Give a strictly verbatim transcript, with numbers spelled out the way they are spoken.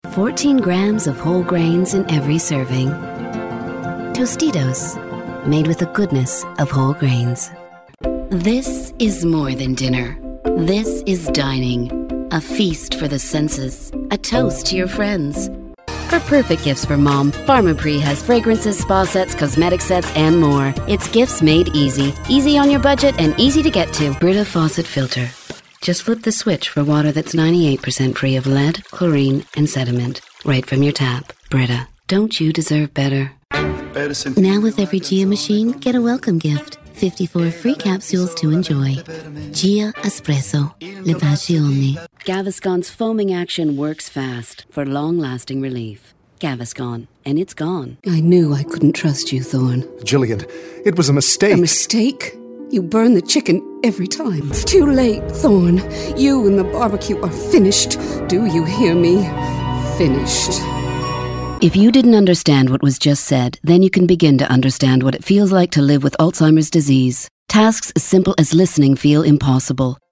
fourteen grams of whole grains in every serving. Tostitos, made with the goodness of whole grains. This is more than dinner. This is dining. A feast for the senses. A toast to your friends. For perfect gifts for mom, Pharmaprix has fragrances, spa sets, cosmetic sets, and more. It's gifts made easy. Easy on your budget and easy to get to. Brita faucet filter. Just flip the switch for water that's ninety-eight percent free of lead, chlorine, and sediment. Right from your tap. Brita. Don't you deserve better? Now with every Gia machine, get a welcome gift. fifty-four free capsules to enjoy. Gia Espresso. Le Passione. Gaviscon's foaming action works fast for long-lasting relief. Gaviscon. And it's gone. I knew I couldn't trust you, Thorne. Gillian, it was a mistake. A mistake? You burn the chicken every time. It's too late, Thorne. You and the barbecue are finished. Do you hear me? Finished. If you didn't understand what was just said, then you can begin to understand what it feels like to live with Alzheimer's disease. Tasks as simple as listening feel impossible.